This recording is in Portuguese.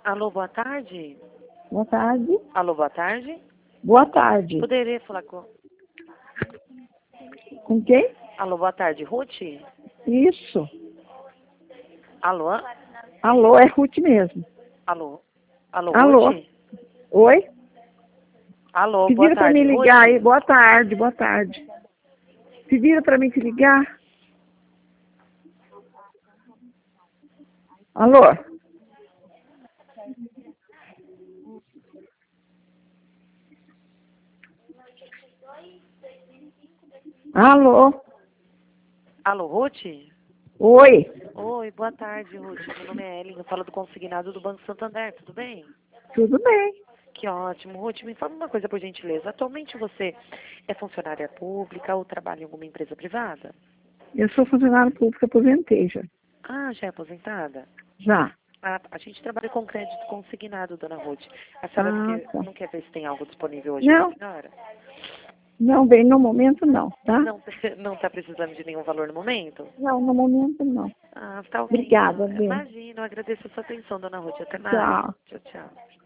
Alô, boa tarde. Boa tarde. Alô, boa tarde. Boa tarde. Poderia falar com... Com quem? Alô, boa tarde. Ruth? Isso. Alô? Alô, é Ruth mesmo. Alô? Alô, Alô. Ruth? Oi? Alô, boa Pediram para tarde, me ligar Ruth? aí. Boa tarde, boa tarde. Pediram para mim te ligar. Alô? Alô? Alô, Ruth? Oi? Oi, boa tarde, Ruth. Meu nome é Ellen, eu falo do consignado do Banco Santander, tudo bem? Tudo bem. Que ótimo. Ruth, me fala uma coisa, por gentileza. Atualmente você é funcionária pública ou trabalha em alguma empresa privada? Eu sou funcionária pública, aposentei já. Ah, já é aposentada? Já. A gente trabalha com crédito consignado, dona Ruth. A senhora Ah, tá. não quer ver se tem algo disponível hoje para a Não, senhora? não, bem, no momento não, tá? Não, não está precisando de nenhum valor no momento? Não, no momento não. Ah, tá ok, então. Obrigada, bem. Imagina, eu agradeço a sua atenção, dona Ruth. Até mais. Tchau. Tchau, tchau.